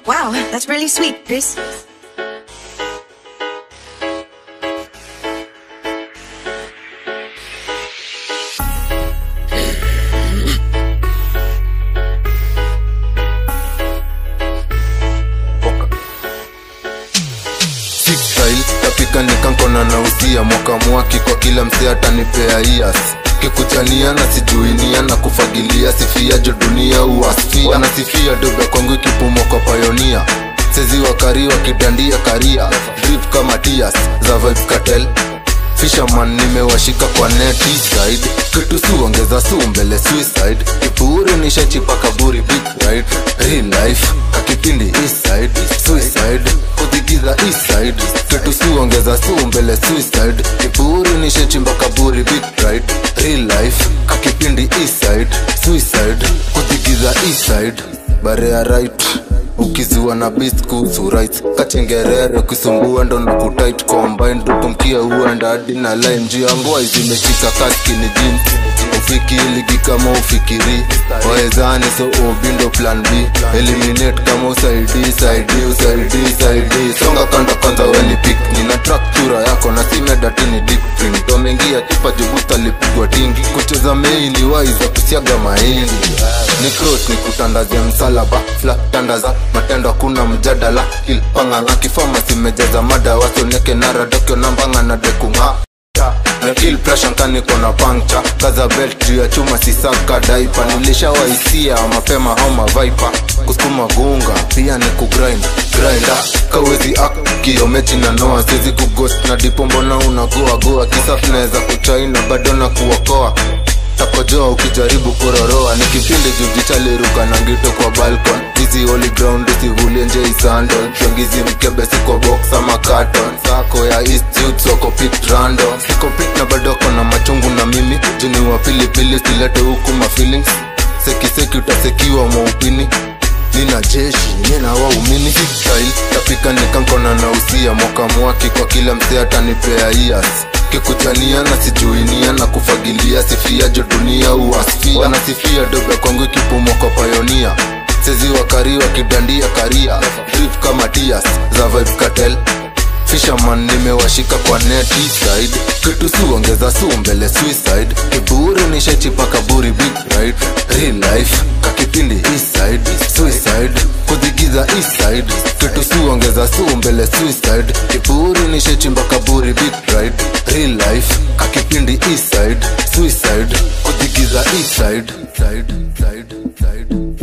Wow, that's really sweet, Chris. Tapika nikankona na usia mwaka mwaki kwa kila msee atanipea ias kikutania na sijuinia na kufagilia sifia jo dunia uasfia na sifia dobe kwangu ikipumo kwa payonia sezi wakari wakidandia karia drip kama tias za vibes cartel Fisherman nimewashika kwa neti side kitu suongeza mbele suicide kipuri nishachipa kaburi big ride real life kakipindi east side suicide kudigiza east side kitu suongeza mbele suicide kipuri nishachipa kaburi big ride real life kakipindi east side suicide kudigiza east side barea right ukiziwa na beast kuhusu right kachengerere kusumbua ndo nakutight combine tutumkia huenda hadi na line njia ngoa zimeshika kaskini jeans ufiki ligi kama ufikiri waezani so obindo plan B eliminate kama usaidi songa kanda kwanza weni pick nina track chura yako na simedatini deep print wamengia kipa jubuta lipigwa tingi kucheza maini waiza kusiaga mahindi ni cross ni kutandazia msalaba flat tandaza matendo kuna mjadala kill panganga kifama simejaza mada wasoneke nara dokyo nambanga na dekunga na kill pressure nkani kona puncture kaza belt ya chuma sisaka daipa nilisha waisia mapema homa viper kuskuma gunga pia ni kugrind grinder kawezi kiyo mechi na noa sezi kughost na dipombo na unagoa kisafi naeza kuchaina bado na kuokoa takojoa ukijaribu kuroroa ni kipindi jujichaliruka na ngito kwa balcon hizi holy ground usivulie nje isando kiongizi mkebesi kwa box ama carton sako ya east youth wako pick random siko pick na badoko na machungu na mimi juni wa pilipili silete huku ma feelings seki utasekiwa maupini nina jeshi nina waumini style tapika nikankona na usia mwaka mwaki kwa kila msee atanipea ias kikutania na sijuinia na kufagilia sifia jo dunia uasfia na sifia dobe kwangu ikipumo kwa payonia sezi wakari wakidandia karia drip kama tias za vibes cartel Fisherman nimewashika kwa neti side kitu suongeza mbele suicide kiburi nishachipa kaburi big ride real life kakipindi east side suicide kudigiza east side kitu suongeza mbele suicide kiburi nishachipa kaburi big ride real life kakipindi east side suicide kudigiza east side